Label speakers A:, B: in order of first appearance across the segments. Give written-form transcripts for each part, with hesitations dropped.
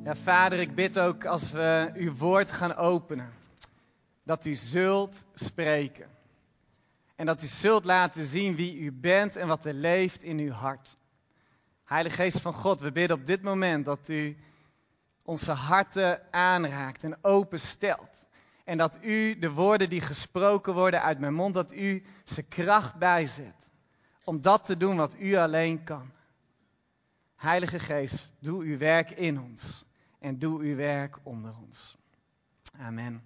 A: Ja, Vader, ik bid ook als we uw woord gaan openen, dat u zult spreken. En dat u zult laten zien wie u bent en wat er leeft in uw hart. Heilige Geest van God, we bidden op dit moment dat u onze harten aanraakt en openstelt. En dat u de woorden die gesproken worden uit mijn mond, dat u ze kracht bijzet. Om dat te doen wat u alleen kan. Heilige Geest, doe uw werk in ons. En doe uw werk onder ons. Amen.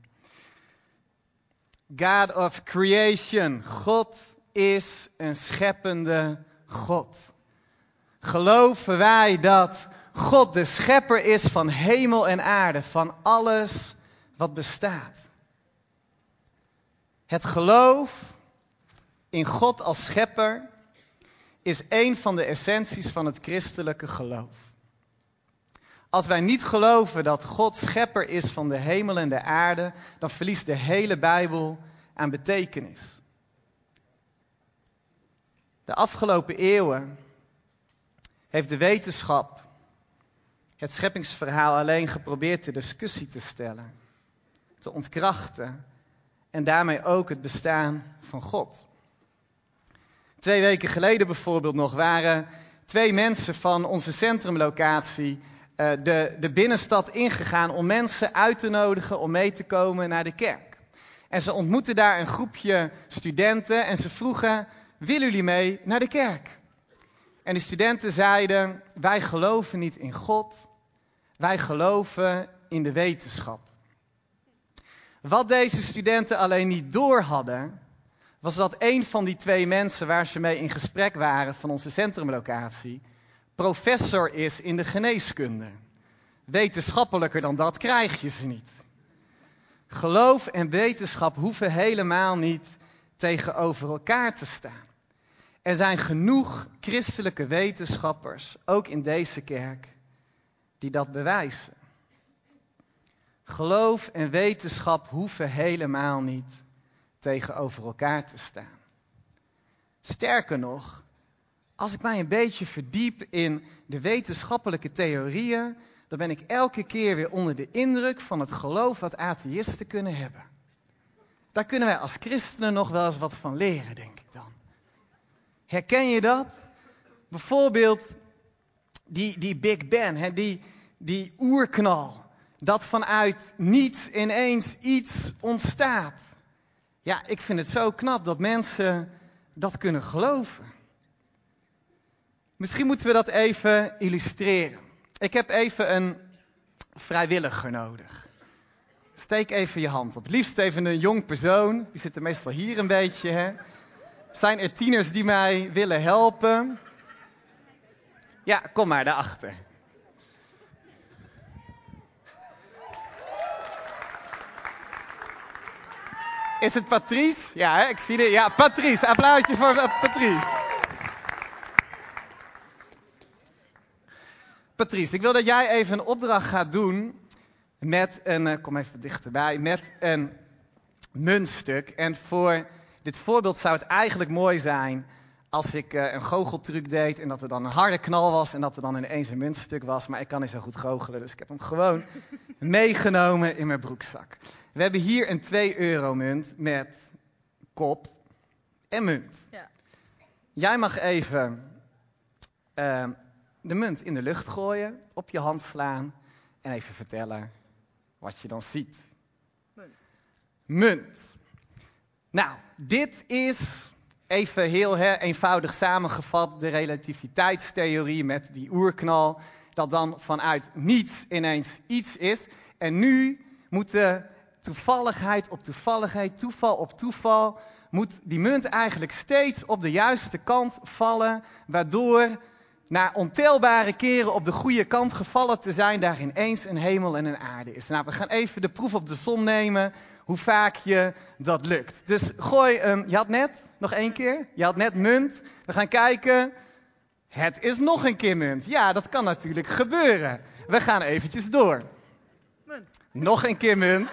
A: God of creation. God is een scheppende God. Geloven wij dat God de schepper is van hemel en aarde, van alles wat bestaat. Het geloof in God als schepper is een van de essenties van het christelijke geloof. Als wij niet geloven dat God schepper is van de hemel en de aarde, dan verliest de hele Bijbel aan betekenis. De afgelopen eeuwen heeft de wetenschap het scheppingsverhaal alleen geprobeerd ter discussie te stellen, te ontkrachten en daarmee ook het bestaan van God. 2 weken geleden bijvoorbeeld nog waren 2 mensen van onze centrumlocatie de binnenstad ingegaan om mensen uit te nodigen om mee te komen naar de kerk. En ze ontmoetten daar een groepje studenten en ze vroegen, willen jullie mee naar de kerk? En de studenten zeiden, wij geloven niet in God, wij geloven in de wetenschap. Wat deze studenten alleen niet door hadden, was dat een van die 2 mensen waar ze mee in gesprek waren van onze centrumlocatie, professor is in de geneeskunde. Wetenschappelijker dan dat krijg je ze niet. Geloof en wetenschap hoeven helemaal niet tegenover elkaar te staan. Er zijn genoeg christelijke wetenschappers, ook in deze kerk, die dat bewijzen. Geloof en wetenschap hoeven helemaal niet tegenover elkaar te staan. Sterker nog, als ik mij een beetje verdiep in de wetenschappelijke theorieën, dan ben ik elke keer weer onder de indruk van het geloof wat atheïsten kunnen hebben. Daar kunnen wij als christenen nog wel eens wat van leren, denk ik dan. Herken je dat? Bijvoorbeeld die Big Bang, die oerknal, dat vanuit niets ineens iets ontstaat. Ja, ik vind het zo knap dat mensen dat kunnen geloven. Misschien moeten we dat even illustreren. Ik heb even een vrijwilliger nodig. Steek even je hand op. Het liefst even een jong persoon. Die zitten meestal hier een beetje. Hè? Zijn er tieners die mij willen helpen? Ja, kom maar daarachter. Is het Patrice? Ja, hè? Ik zie het. Ja, Patrice. Applausje voor Patrice. Patrice, ik wil dat jij even een opdracht gaat doen met een, kom even dichterbij, met een muntstuk. En voor dit voorbeeld zou het eigenlijk mooi zijn als ik een goocheltruc deed en dat er dan een harde knal was en dat er dan ineens een muntstuk was. Maar ik kan niet zo goed goochelen, dus ik heb hem gewoon meegenomen in mijn broekzak. We hebben hier een 2 € munt met kop en munt. Ja. Jij mag even de munt in de lucht gooien, op je hand slaan en even vertellen wat je dan ziet. Munt. Nou, dit is even heel eenvoudig samengevat de relativiteitstheorie met die oerknal, dat dan vanuit niets ineens iets is. En nu moet de toevalligheid op toevalligheid, toeval op toeval, moet die munt eigenlijk steeds op de juiste kant vallen, waardoor na ontelbare keren op de goede kant gevallen te zijn, daar ineens een hemel en een aarde is. Nou, we gaan even de proef op de som nemen, hoe vaak je dat lukt. Dus gooi je had net, nog 1 keer, je had net munt. We gaan kijken, het is nog een keer munt. Ja, dat kan natuurlijk gebeuren. We gaan eventjes door. Munt. Nog een keer munt.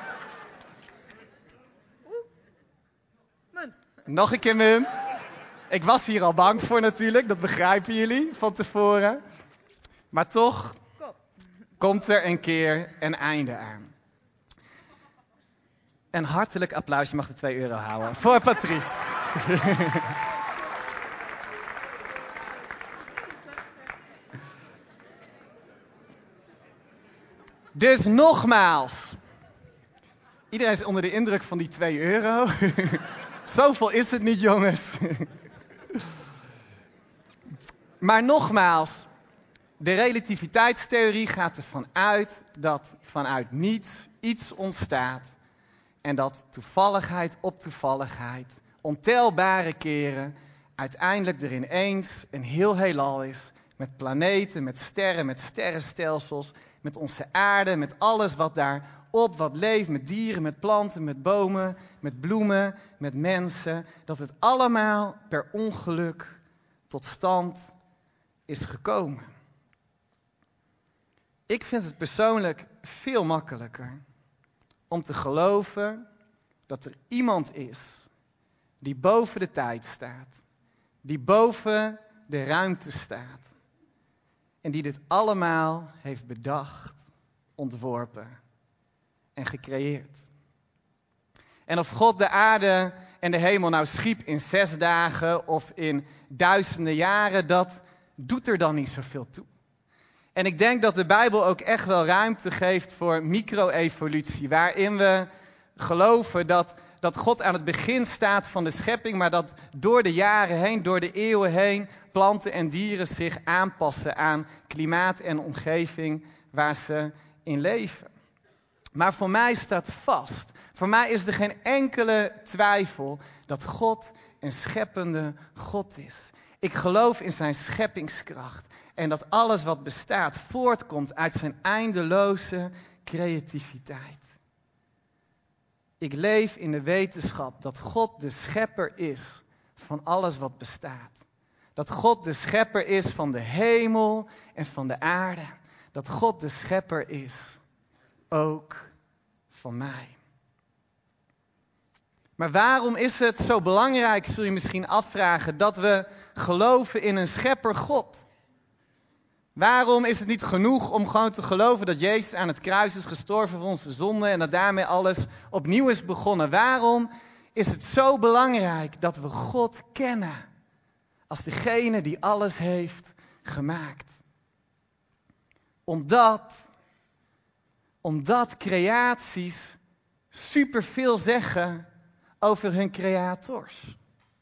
A: Munt. Nog een keer munt. Ik was hier al bang voor natuurlijk, dat begrijpen jullie van tevoren. Maar toch, komt er een keer een einde aan. Een hartelijk applaus, je mag de €2 houden, voor Patrice. Dus nogmaals, iedereen is onder de indruk van die €2. Zoveel is het niet, jongens. Maar nogmaals, de relativiteitstheorie gaat ervan uit dat vanuit niets iets ontstaat. En dat toevalligheid op toevalligheid, ontelbare keren, uiteindelijk er ineens een heel heelal is. Met planeten, met sterren, met sterrenstelsels, met onze aarde, met alles wat daarop, wat leeft, met dieren, met planten, met bomen, met bloemen, met mensen. Dat het allemaal per ongeluk tot stand is gekomen. Ik vind het persoonlijk veel makkelijker om te geloven dat er iemand is die boven de tijd staat, die boven de ruimte staat en die dit allemaal heeft bedacht, ontworpen en gecreëerd. En of God de aarde en de hemel nou schiep in 6 dagen of in duizenden jaren, dat doet er dan niet zoveel toe. En ik denk dat de Bijbel ook echt wel ruimte geeft voor micro-evolutie, waarin we geloven dat God aan het begin staat van de schepping, maar dat door de jaren heen, door de eeuwen heen, planten en dieren zich aanpassen aan klimaat en omgeving waar ze in leven. Maar voor mij staat vast, voor mij is er geen enkele twijfel dat God een scheppende God is. Ik geloof in zijn scheppingskracht en dat alles wat bestaat voortkomt uit zijn eindeloze creativiteit. Ik leef in de wetenschap dat God de schepper is van alles wat bestaat. Dat God de schepper is van de hemel en van de aarde. Dat God de schepper is, ook van mij. Maar waarom is het zo belangrijk, zul je misschien afvragen, dat we geloven in een schepper God? Waarom is het niet genoeg om gewoon te geloven dat Jezus aan het kruis is gestorven voor onze zonden en dat daarmee alles opnieuw is begonnen? Waarom is het zo belangrijk dat we God kennen als degene die alles heeft gemaakt? Omdat creaties superveel zeggen over hun creators.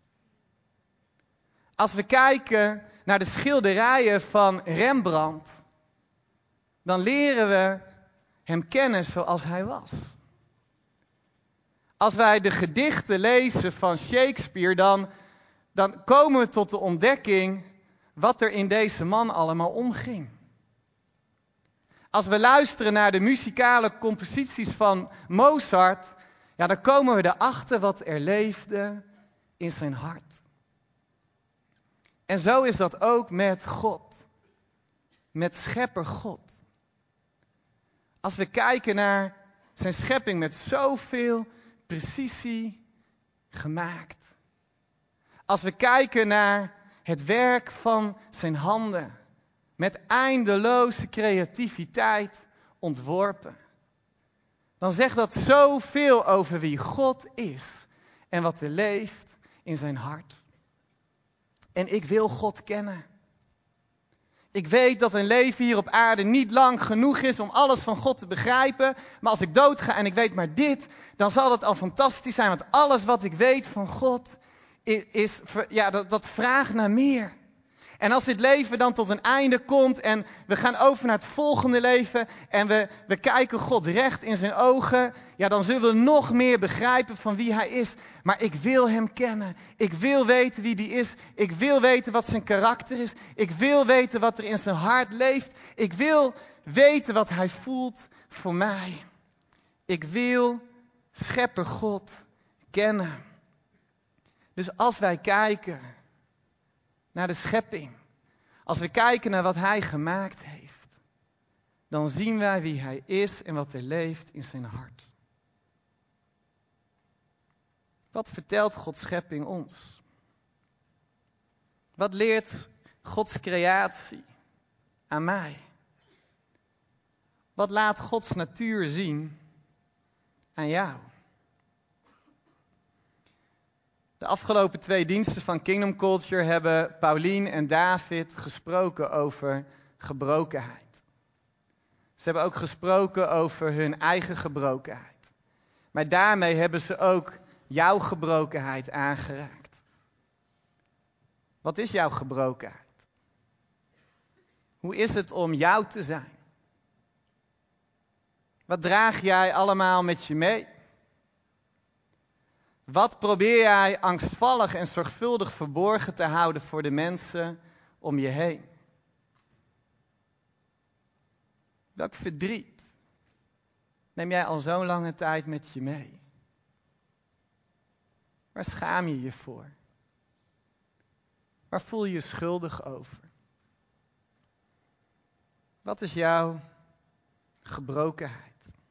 A: Als we kijken naar de schilderijen van Rembrandt, dan leren we hem kennen zoals hij was. Als wij de gedichten lezen van Shakespeare, dan komen we tot de ontdekking wat er in deze man allemaal omging. Als we luisteren naar de muzikale composities van Mozart, ja, dan komen we erachter wat er leefde in zijn hart. En zo is dat ook met God, met schepper God. Als we kijken naar zijn schepping met zoveel precisie gemaakt. Als we kijken naar het werk van zijn handen, met eindeloze creativiteit ontworpen. Dan zegt dat zoveel over wie God is en wat er leeft in zijn hart. En ik wil God kennen. Ik weet dat een leven hier op aarde niet lang genoeg is om alles van God te begrijpen. Maar als ik doodga en ik weet maar dit, dan zal het al fantastisch zijn. Want alles wat ik weet van God, dat vraagt naar meer. En als dit leven dan tot een einde komt en we gaan over naar het volgende leven en we kijken God recht in zijn ogen, ja, dan zullen we nog meer begrijpen van wie hij is. Maar ik wil hem kennen. Ik wil weten wie die is. Ik wil weten wat zijn karakter is. Ik wil weten wat er in zijn hart leeft. Ik wil weten wat hij voelt voor mij. Ik wil schepper God kennen. Dus als wij kijken naar de schepping, als we kijken naar wat hij gemaakt heeft, dan zien wij wie hij is en wat er leeft in zijn hart. Wat vertelt Gods schepping ons? Wat leert Gods creatie aan mij? Wat laat Gods natuur zien aan jou? De afgelopen 2 diensten van Kingdom Culture hebben Paulien en David gesproken over gebrokenheid. Ze hebben ook gesproken over hun eigen gebrokenheid. Maar daarmee hebben ze ook jouw gebrokenheid aangeraakt. Wat is jouw gebrokenheid? Hoe is het om jou te zijn? Wat draag jij allemaal met je mee? Wat probeer jij angstvallig en zorgvuldig verborgen te houden voor de mensen om je heen? Welk verdriet neem jij al zo'n lange tijd met je mee? Waar schaam je je voor? Waar voel je je schuldig over? Wat is jouw gebrokenheid?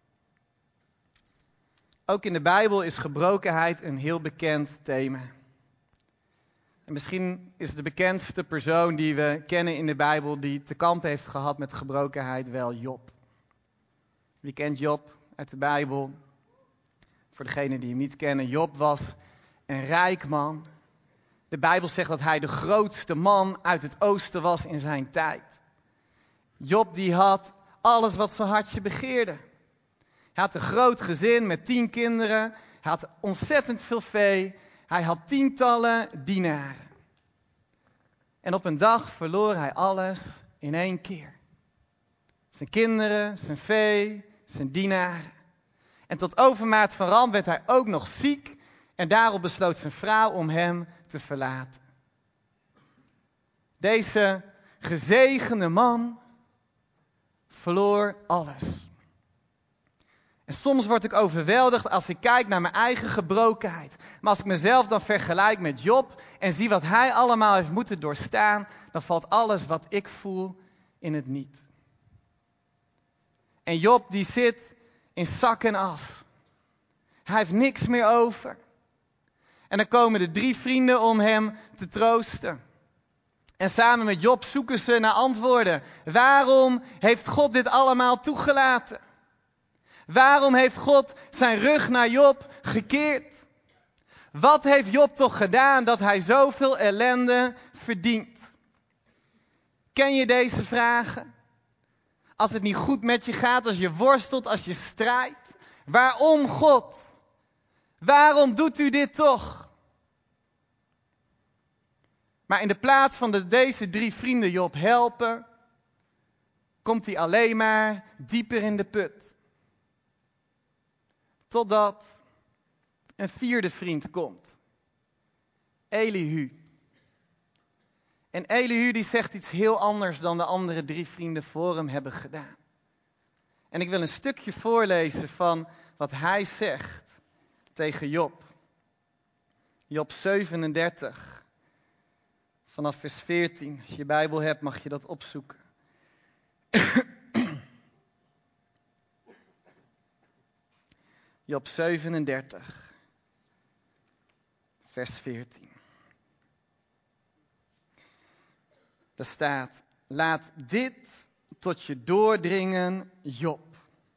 A: Ook in de Bijbel is gebrokenheid een heel bekend thema. En misschien is de bekendste persoon die we kennen in de Bijbel die te kampen heeft gehad met gebrokenheid wel Job. Wie kent Job uit de Bijbel? Voor degenen die hem niet kennen, Job was een rijk man. De Bijbel zegt dat hij de grootste man uit het oosten was in zijn tijd. Job die had alles wat zijn hartje begeerde. Hij had een groot gezin met 10 kinderen. Hij had ontzettend veel vee. Hij had tientallen dienaren. En op een dag verloor hij alles in 1 keer. Zijn kinderen, zijn vee, zijn dienaren. En tot overmaat van ramp werd hij ook nog ziek. En daarop besloot zijn vrouw om hem te verlaten. Deze gezegende man verloor alles. En soms word ik overweldigd als ik kijk naar mijn eigen gebrokenheid. Maar als ik mezelf dan vergelijk met Job en zie wat hij allemaal heeft moeten doorstaan, dan valt alles wat ik voel in het niet. En Job die zit in zak en as. Hij heeft niks meer over. En dan komen de 3 vrienden om hem te troosten. En samen met Job zoeken ze naar antwoorden. Waarom heeft God dit allemaal toegelaten? Waarom heeft God zijn rug naar Job gekeerd? Wat heeft Job toch gedaan dat hij zoveel ellende verdient? Ken je deze vragen? Als het niet goed met je gaat, als je worstelt, als je strijdt. Waarom God? Waarom doet u dit toch? Maar in de plaats van deze 3 vrienden Job helpen, komt hij alleen maar dieper in de put. Totdat een 4e vriend komt. Elihu. En Elihu die zegt iets heel anders dan de andere 3 vrienden voor hem hebben gedaan. En ik wil een stukje voorlezen van wat hij zegt tegen Job. Job 37, vanaf vers 14. Als je je Bijbel hebt mag je dat opzoeken. Job 37, vers 14. Daar staat: laat dit tot je doordringen, Job.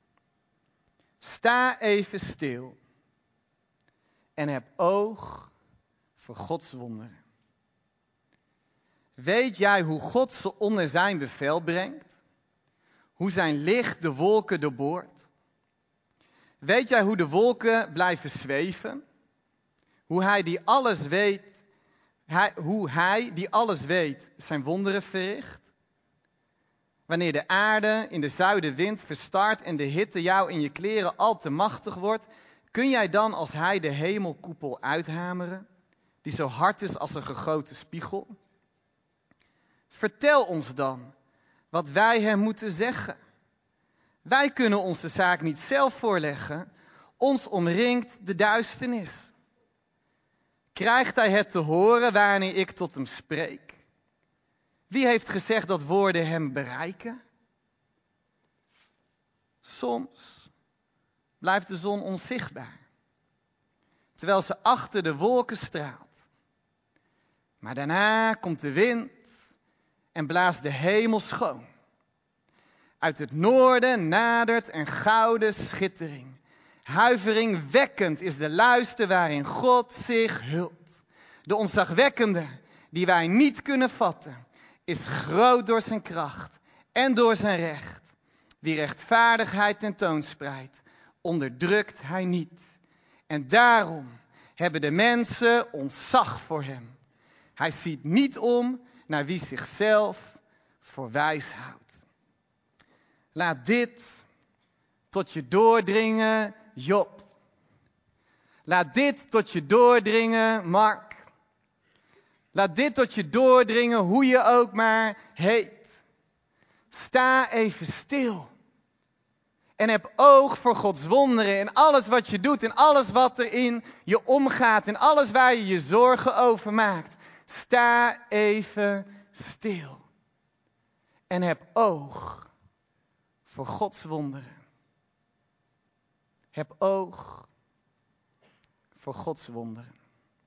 A: Sta even stil en heb oog voor Gods wonderen. Weet jij hoe God ze onder zijn bevel brengt? Hoe zijn licht de wolken doorboort? Weet jij hoe de wolken blijven zweven? Hoe hij die alles weet zijn wonderen verricht? Wanneer de aarde in de zuidenwind verstart en de hitte jou in je kleren al te machtig wordt, kun jij dan als hij de hemelkoepel uithameren, die zo hard is als een gegoten spiegel? Vertel ons dan wat wij hem moeten zeggen. Wij kunnen ons de zaak niet zelf voorleggen. Ons omringt de duisternis. Krijgt hij het te horen wanneer ik tot hem spreek? Wie heeft gezegd dat woorden hem bereiken? Soms blijft de zon onzichtbaar, terwijl ze achter de wolken straalt. Maar daarna komt de wind en blaast de hemel schoon. Uit het noorden nadert een gouden schittering. Huiveringwekkend is de luister waarin God zich hult. De ontzagwekkende, die wij niet kunnen vatten, is groot door zijn kracht en door zijn recht. Wie rechtvaardigheid tentoonspreidt, onderdrukt hij niet. En daarom hebben de mensen ontzag voor hem. Hij ziet niet om naar wie zichzelf voor wijs houdt. Laat dit tot je doordringen, Job. Laat dit tot je doordringen, Mark. Laat dit tot je doordringen, hoe je ook maar heet. Sta even stil. En heb oog voor Gods wonderen in alles wat je doet, in alles wat er in je omgaat, in alles waar je je zorgen over maakt. Sta even stil. En heb oog voor Gods wonderen. Heb oog voor Gods wonderen.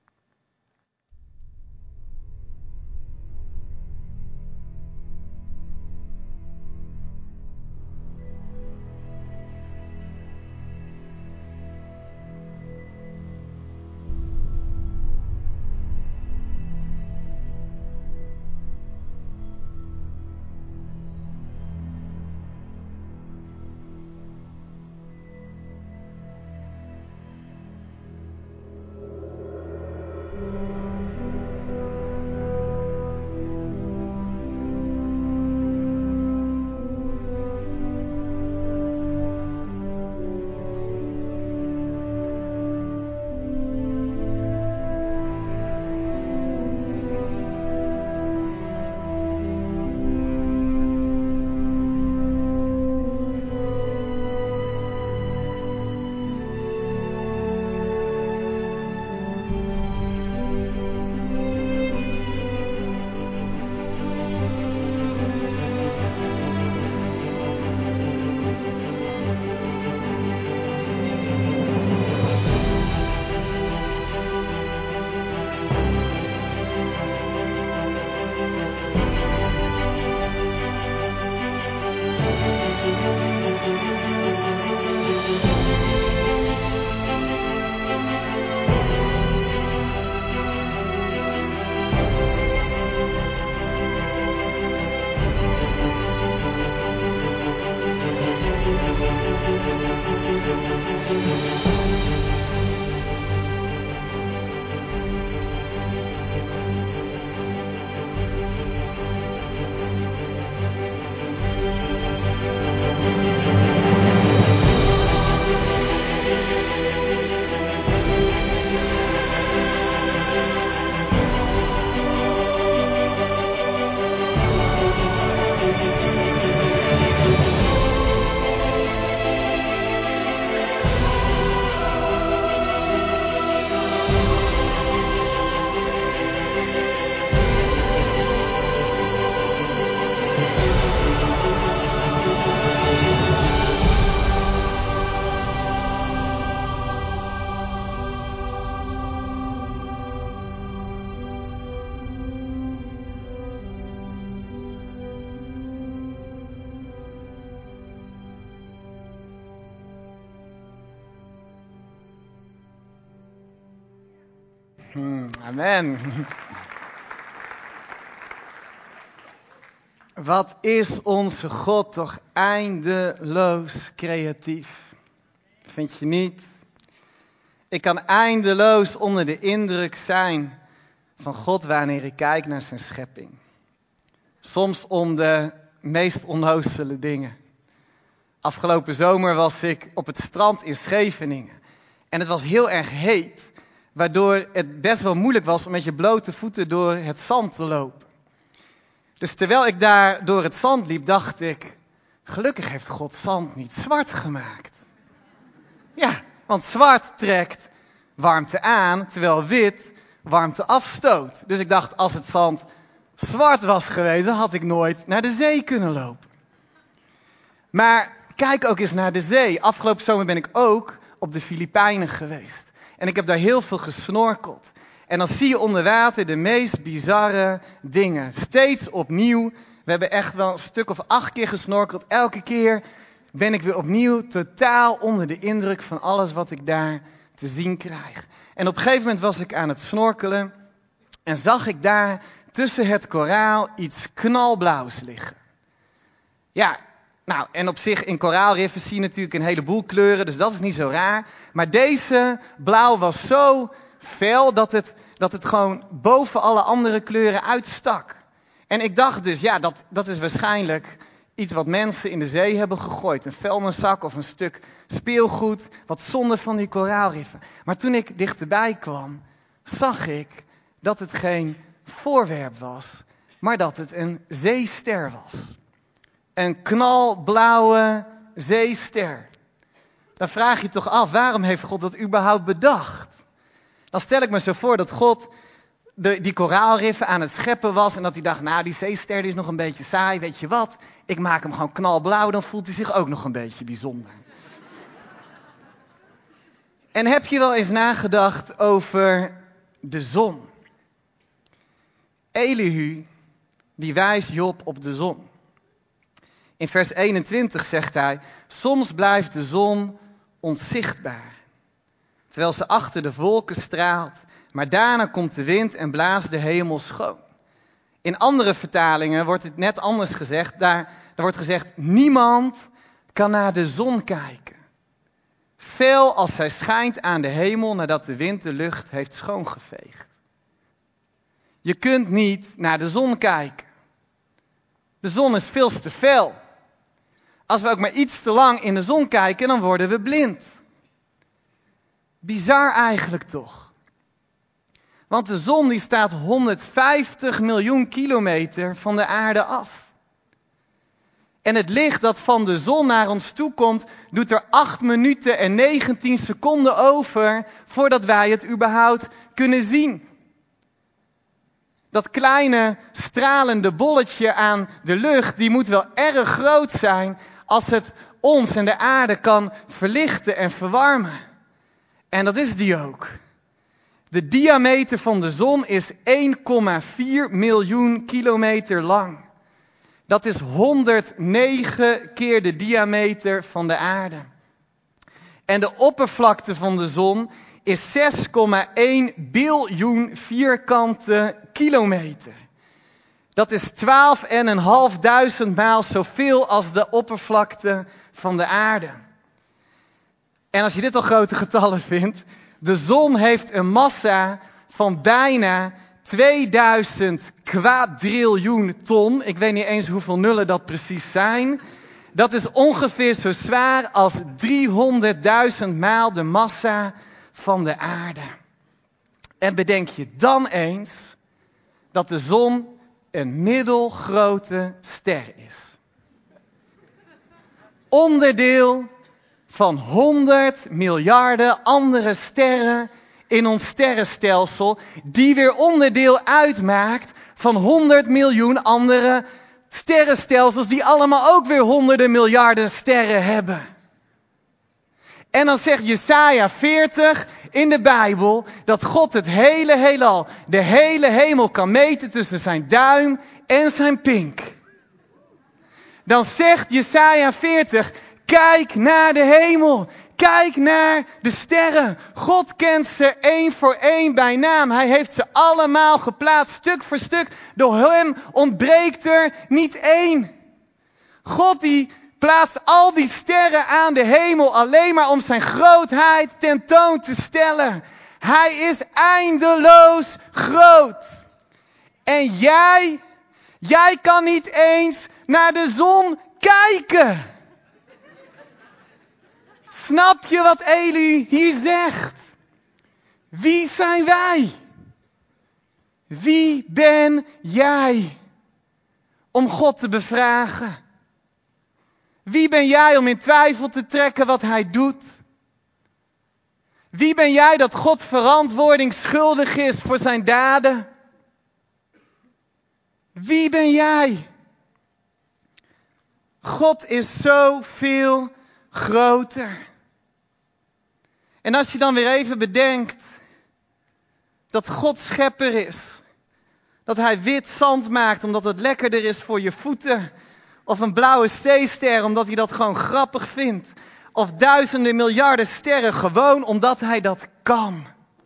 A: Amen. Wat is onze God toch eindeloos creatief. Vind je niet? Ik kan eindeloos onder de indruk zijn van God wanneer ik kijk naar zijn schepping. Soms om de meest onnozele dingen. Afgelopen zomer was ik op het strand in Scheveningen. En het was heel erg heet. Waardoor het best wel moeilijk was om met je blote voeten door het zand te lopen. Dus terwijl ik daar door het zand liep, dacht ik, gelukkig heeft God zand niet zwart gemaakt. Ja, want zwart trekt warmte aan, terwijl wit warmte afstoot. Dus ik dacht, als het zand zwart was geweest, dan had ik nooit naar de zee kunnen lopen. Maar kijk ook eens naar de zee. Afgelopen zomer ben ik ook op de Filipijnen geweest. En ik heb daar heel veel gesnorkeld. En dan zie je onder water de meest bizarre dingen. Steeds opnieuw We hebben echt wel een stuk of 8 keer gesnorkeld. Elke keer ben ik weer opnieuw totaal onder de indruk van alles wat ik daar te zien krijg. En op een gegeven moment was ik aan het snorkelen en zag ik daar tussen het koraal iets knalblauws liggen. Ja, nou, en op zich in koraalriffen zie je natuurlijk een heleboel kleuren, dus dat is niet zo raar. Maar deze blauw was zo fel dat het gewoon boven alle andere kleuren uitstak. En ik dacht dus, ja, dat is waarschijnlijk iets wat mensen in de zee hebben gegooid. Een vuilniszak of een stuk speelgoed, wat zonde van die koraalriffen. Maar toen ik dichterbij kwam, zag ik dat het geen voorwerp was, maar dat het een zeester was. Een knalblauwe zeester. Dan vraag je toch af, waarom heeft God dat überhaupt bedacht? Dan stel ik me zo voor dat God die koraalriffen aan het scheppen was en dat hij dacht, nou die zeester die is nog een beetje saai, weet je wat? Ik maak hem gewoon knalblauw, dan voelt hij zich ook nog een beetje bijzonder. En heb je wel eens nagedacht over de zon? Elihu, die wijst Job op de zon. In vers 21 zegt hij, soms blijft de zon onzichtbaar, terwijl ze achter de wolken straalt, maar daarna komt de wind en blaast de hemel schoon. In andere vertalingen wordt het net anders gezegd, daar wordt gezegd, niemand kan naar de zon kijken. Veel als zij schijnt aan de hemel nadat de wind de lucht heeft schoongeveegd. Je kunt niet naar de zon kijken. De zon is veel te fel. Als we ook maar iets te lang in de zon kijken, dan worden we blind. Bizar eigenlijk toch. Want de zon die staat 150 miljoen kilometer van de aarde af. En het licht dat van de zon naar ons toe komt, doet er 8 minuten en 19 seconden over voordat wij het überhaupt kunnen zien. Dat kleine stralende bolletje aan de lucht, die moet wel erg groot zijn als het ons en de aarde kan verlichten en verwarmen. En dat is die ook. De diameter van de zon is 1,4 miljoen kilometer lang. Dat is 109 keer de diameter van de aarde. En de oppervlakte van de zon is 6,1 biljoen vierkante kilometer. Dat is 12.500 maal zoveel als de oppervlakte van de aarde. En als je dit al grote getallen vindt, de zon heeft een massa van bijna 2000 kwadriljoen ton. Ik weet niet eens hoeveel nullen dat precies zijn. Dat is ongeveer zo zwaar als 300.000 maal de massa van de aarde. En bedenk je dan eens dat de zon een middelgrote ster is. Onderdeel van 100 miljarden andere sterren in ons sterrenstelsel, die weer onderdeel uitmaakt van 100 miljoen andere sterrenstelsels, die allemaal ook weer honderden miljarden sterren hebben. En dan zegt Jesaja 40 in de Bijbel dat God het hele heelal, de hele hemel kan meten tussen zijn duim en zijn pink. Dan zegt Jesaja 40, kijk naar de hemel. Kijk naar de sterren. God kent ze één voor één bij naam. Hij heeft ze allemaal geplaatst, stuk voor stuk. Door hem ontbreekt er niet één. God die plaatst al die sterren aan de hemel alleen maar om zijn grootheid tentoon te stellen. Hij is eindeloos groot. En jij kan niet eens naar de zon kijken. Snap je wat Eli hier zegt? Wie zijn wij? Wie ben jij om God te bevragen? Wie ben jij om in twijfel te trekken wat hij doet? Wie ben jij dat God verantwoording schuldig is voor zijn daden? Wie ben jij? God is zoveel groter. En als je dan weer even bedenkt dat God schepper is, Dat hij wit zand maakt omdat het lekkerder is voor je voeten. Of een blauwe zeester omdat hij dat gewoon grappig vindt. Of duizenden miljarden sterren gewoon omdat hij dat kan.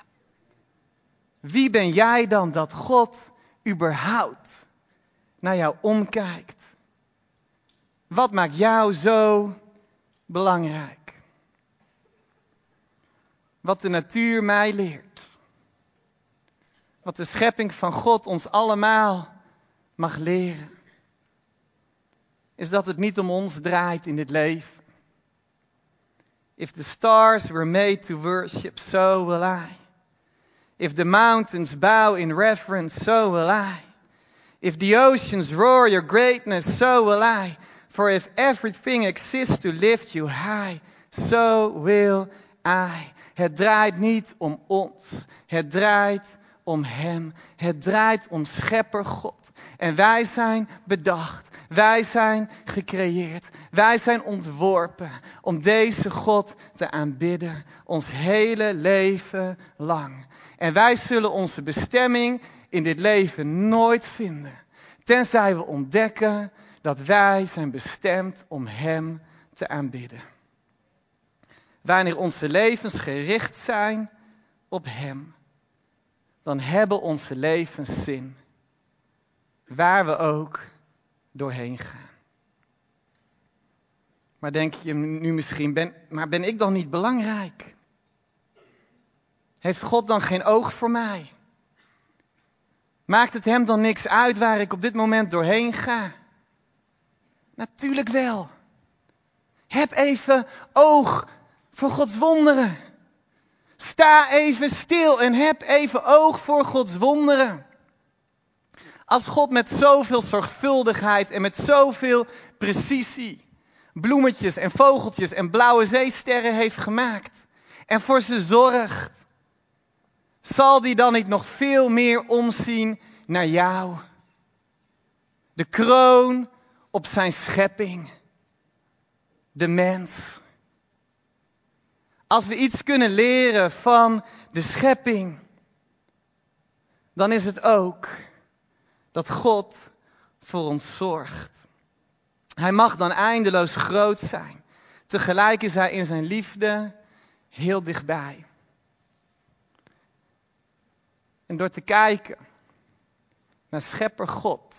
A: Wie ben jij dan dat God überhaupt naar jou omkijkt? Wat maakt jou zo belangrijk? Wat de natuur mij leert. Wat de schepping van God ons allemaal mag leren. Is dat het niet om ons draait in dit leven. If the stars were made to worship, so will I. If the mountains bow in reverence, so will I. If the oceans roar your greatness, so will I. For if everything exists to lift you high, so will I. Het draait niet om ons. Het draait om Hem. Het draait om Schepper God. En wij zijn bedacht. Wij zijn gecreëerd. Wij zijn ontworpen om deze God te aanbidden. Ons hele leven lang. En wij zullen onze bestemming in dit leven nooit vinden. Tenzij we ontdekken dat wij zijn bestemd om Hem te aanbidden. Wanneer onze levens gericht zijn op Hem, dan hebben onze levens zin. Waar we ook doorheen gaan. Maar denk je nu misschien, ben ik dan niet belangrijk? Heeft God dan geen oog voor mij? Maakt het Hem dan niks uit waar ik op dit moment doorheen ga? Natuurlijk wel. Heb even oog voor Gods wonderen. Sta even stil en heb even oog voor Gods wonderen. Als God met zoveel zorgvuldigheid en met zoveel precisie bloemetjes en vogeltjes en blauwe zeesterren heeft gemaakt en voor ze zorgt, zal die dan niet nog veel meer omzien naar jou? De kroon op zijn schepping. De mens. Als we iets kunnen leren van de schepping, dan is het ook dat God voor ons zorgt. Hij mag dan eindeloos groot zijn. Tegelijk is hij in zijn liefde heel dichtbij. En door te kijken naar Schepper God,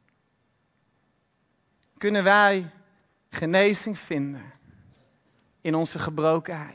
A: kunnen wij genezing vinden in onze gebrokenheid.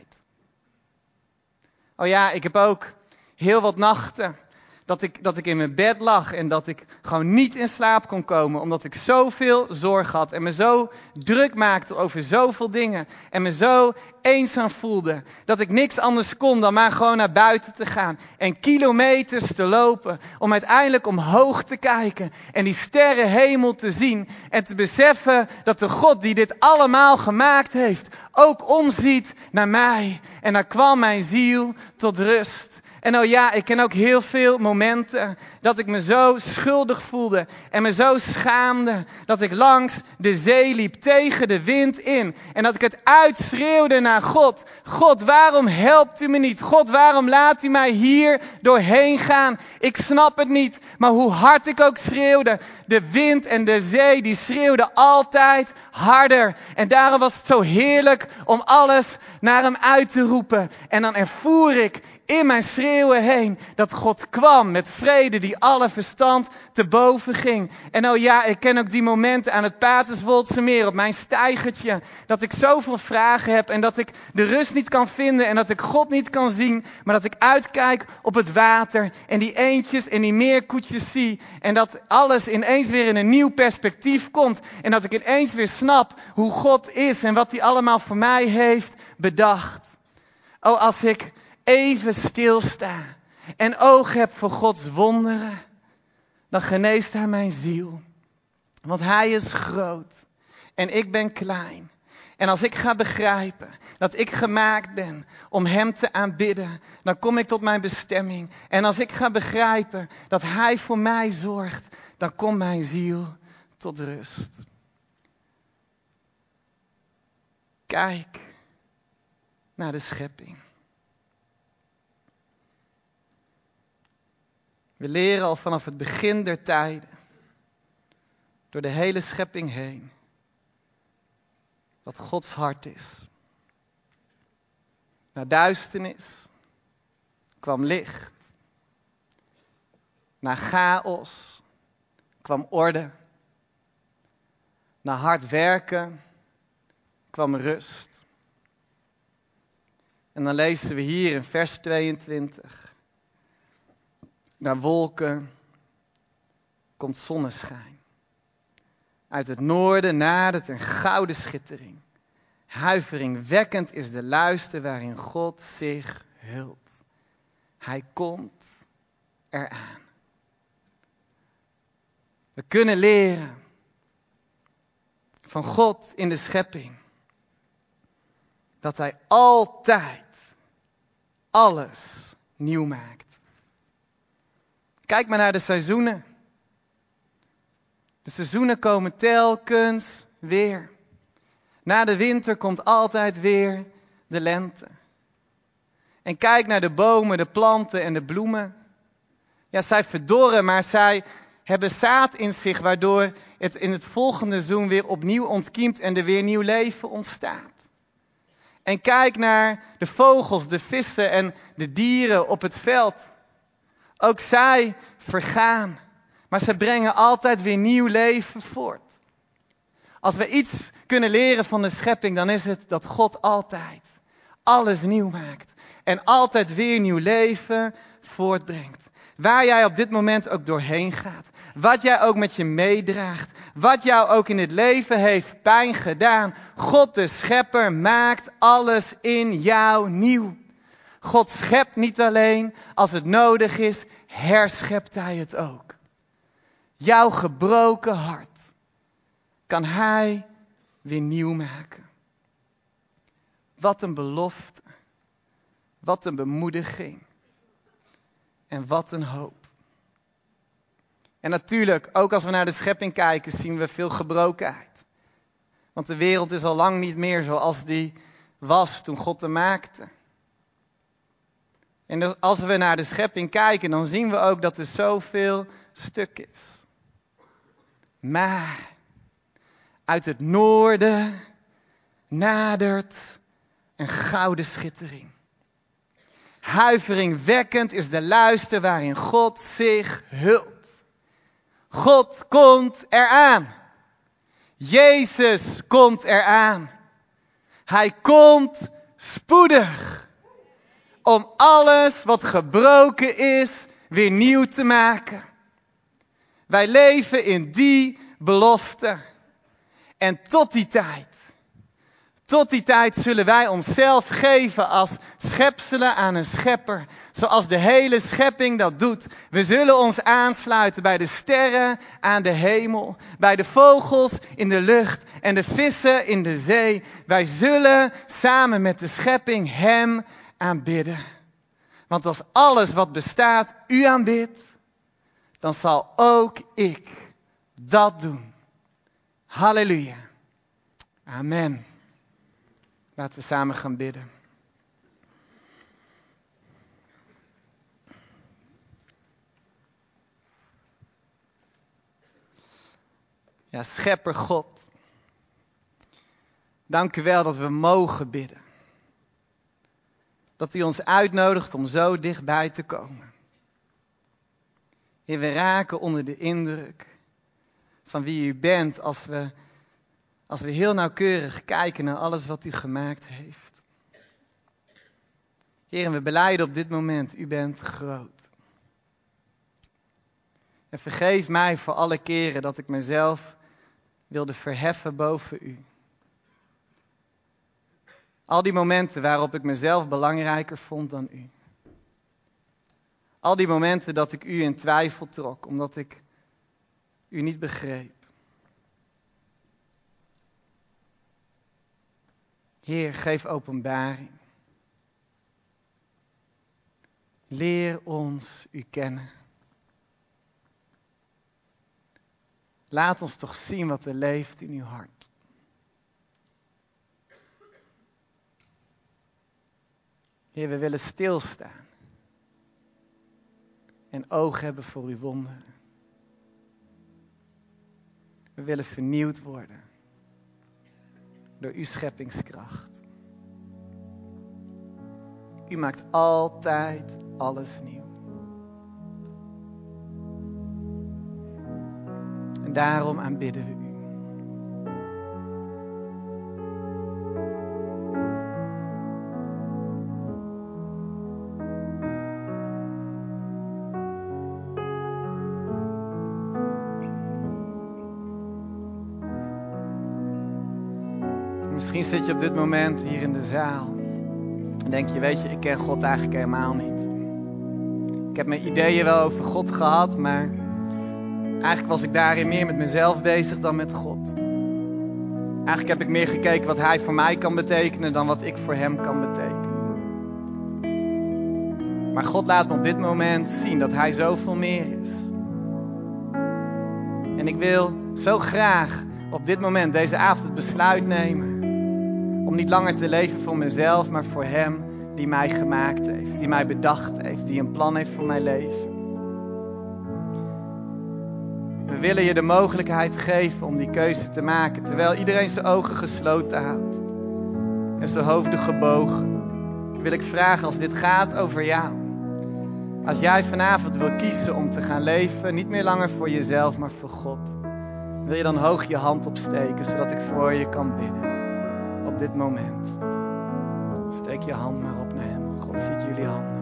A: Oh ja, ik heb ook heel wat nachten dat ik in mijn bed lag en dat ik gewoon niet in slaap kon komen. Omdat ik zoveel zorg had en me zo druk maakte over zoveel dingen. En me zo eenzaam voelde. Dat ik niks anders kon dan maar gewoon naar buiten te gaan. En kilometers te lopen om uiteindelijk omhoog te kijken. En die sterrenhemel te zien. En te beseffen dat de God die dit allemaal gemaakt heeft ook omziet naar mij. En dan kwam mijn ziel tot rust. En oh ja, ik ken ook heel veel momenten dat ik me zo schuldig voelde en me zo schaamde dat ik langs de zee liep tegen de wind in. En dat ik het uitschreeuwde naar God. God, waarom helpt u me niet? God, waarom laat u mij hier doorheen gaan? Ik snap het niet, maar hoe hard ik ook schreeuwde, de wind en de zee die schreeuwden altijd harder. En daarom was het zo heerlijk om alles naar hem uit te roepen. En dan ervoer ik in mijn schreeuwen heen dat God kwam met vrede die alle verstand te boven ging. En oh ja, ik ken ook die momenten aan het Paterswoldse meer op mijn steigertje. Dat ik zoveel vragen heb en dat ik de rust niet kan vinden en dat ik God niet kan zien. Maar dat ik uitkijk op het water en die eendjes en die meerkoetjes zie. En dat alles ineens weer in een nieuw perspectief komt. En dat ik ineens weer snap hoe God is en wat hij allemaal voor mij heeft bedacht. Oh, als ik even stilsta en oog heb voor Gods wonderen, dan geneest hij mijn ziel. Want hij is groot en ik ben klein. En als ik ga begrijpen dat ik gemaakt ben om hem te aanbidden, dan kom ik tot mijn bestemming. En als ik ga begrijpen dat hij voor mij zorgt, dan komt mijn ziel tot rust. Kijk naar de schepping. We leren al vanaf het begin der tijden, door de hele schepping heen, wat Gods hart is. Na duisternis kwam licht. Na chaos kwam orde. Na hard werken kwam rust. En dan lezen we hier in vers 22. Na wolken komt zonneschijn. Uit het noorden nadert een gouden schittering. Huiveringwekkend is de luister waarin God zich hult. Hij komt eraan. We kunnen leren van God in de schepping dat Hij altijd alles nieuw maakt. Kijk maar naar de seizoenen. De seizoenen komen telkens weer. Na de winter komt altijd weer de lente. En kijk naar de bomen, de planten en de bloemen. Ja, zij verdorren, maar zij hebben zaad in zich, waardoor het in het volgende seizoen weer opnieuw ontkiemt en er weer nieuw leven ontstaat. En kijk naar de vogels, de vissen en de dieren op het veld. Ook zij vergaan, maar ze brengen altijd weer nieuw leven voort. Als we iets kunnen leren van de schepping, dan is het dat God altijd alles nieuw maakt. En altijd weer nieuw leven voortbrengt. Waar jij op dit moment ook doorheen gaat. Wat jij ook met je meedraagt. Wat jou ook in het leven heeft pijn gedaan. God de schepper maakt alles in jou nieuw. God schept niet alleen, als het nodig is, herschept Hij het ook. Jouw gebroken hart kan Hij weer nieuw maken. Wat een belofte. Wat een bemoediging. En wat een hoop. En natuurlijk, ook als we naar de schepping kijken, zien we veel gebrokenheid. Want de wereld is al lang niet meer zoals die was toen God hem maakte. En dus als we naar de schepping kijken, dan zien we ook dat er zoveel stuk is. Maar uit het noorden nadert een gouden schittering. Huiveringwekkend is de luister waarin God zich hult. God komt eraan. Jezus komt eraan. Hij komt spoedig. Om alles wat gebroken is weer nieuw te maken. Wij leven in die belofte. En tot die tijd zullen wij onszelf geven als schepselen aan een schepper. Zoals de hele schepping dat doet. We zullen ons aansluiten bij de sterren aan de hemel. Bij de vogels in de lucht en de vissen in de zee. Wij zullen samen met de schepping Hem aanbidden. Want als alles wat bestaat u aanbidt, dan zal ook ik dat doen. Halleluja. Amen. Laten we samen gaan bidden. Ja, schepper God. Dank u wel dat we mogen bidden. Dat u ons uitnodigt om zo dichtbij te komen. Heer, we raken onder de indruk van wie u bent als we heel nauwkeurig kijken naar alles wat u gemaakt heeft. Heer, en we belijden op dit moment, u bent groot. En vergeef mij voor alle keren dat ik mezelf wilde verheffen boven u. Al die momenten waarop ik mezelf belangrijker vond dan u. Al die momenten dat ik u in twijfel trok, omdat ik u niet begreep. Heer, geef openbaring. Leer ons u kennen. Laat ons toch zien wat er leeft in uw hart. Heer, we willen stilstaan. en oog hebben voor uw wonderen. We willen vernieuwd worden door uw scheppingskracht. U maakt altijd alles nieuw. En daarom aanbidden we u. Misschien zit je op dit moment hier in de zaal en denk je, weet je, ik ken God eigenlijk helemaal niet. Ik heb mijn ideeën wel over God gehad, maar eigenlijk was ik daarin meer met mezelf bezig dan met God. Eigenlijk heb ik meer gekeken wat Hij voor mij kan betekenen dan wat ik voor Hem kan betekenen. Maar God laat me op dit moment zien dat Hij zoveel meer is. En ik wil zo graag op dit moment, deze avond, het besluit nemen om niet langer te leven voor mezelf, maar voor Hem die mij gemaakt heeft, die mij bedacht heeft, die een plan heeft voor mijn leven. We willen je de mogelijkheid geven om die keuze te maken, terwijl iedereen zijn ogen gesloten houdt en zijn hoofden gebogen. Wil ik vragen, als dit gaat over jou, als jij vanavond wil kiezen om te gaan leven, niet meer langer voor jezelf, maar voor God, wil je dan hoog je hand opsteken, zodat ik voor je kan bidden op dit moment. Steek je hand maar op naar Hem. God ziet jullie handen.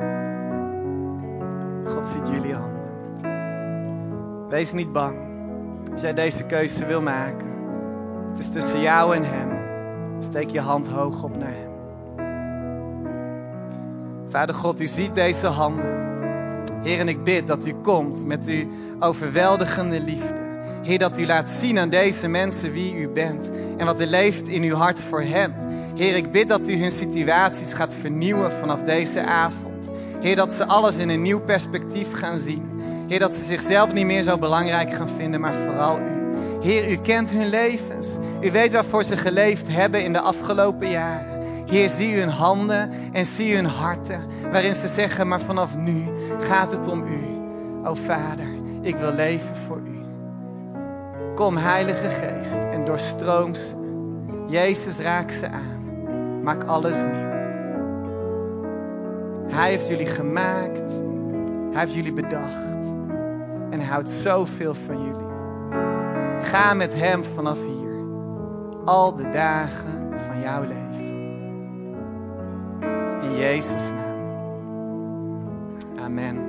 A: God ziet jullie handen. Wees niet bang als jij deze keuze wil maken. Het is tussen jou en Hem. Steek je hand hoog op naar Hem. Vader God, u ziet deze handen. Heer, en ik bid dat u komt met uw overweldigende liefde. Heer, dat u laat zien aan deze mensen wie u bent en wat er leeft in uw hart voor hen. Heer, ik bid dat u hun situaties gaat vernieuwen vanaf deze avond. Heer, dat ze alles in een nieuw perspectief gaan zien. Heer, dat ze zichzelf niet meer zo belangrijk gaan vinden, maar vooral u. Heer, u kent hun levens. U weet waarvoor ze geleefd hebben in de afgelopen jaren. Heer, zie hun handen en zie hun harten, waarin ze zeggen, maar vanaf nu gaat het om u. O Vader, ik wil leven voor u. Kom, Heilige Geest, en doorstroom ze. Jezus, raak ze aan. Maak alles nieuw. Hij heeft jullie gemaakt. Hij heeft jullie bedacht. En hij houdt zoveel van jullie. Ga met hem vanaf hier. Al de dagen van jouw leven. In Jezus' naam. Amen.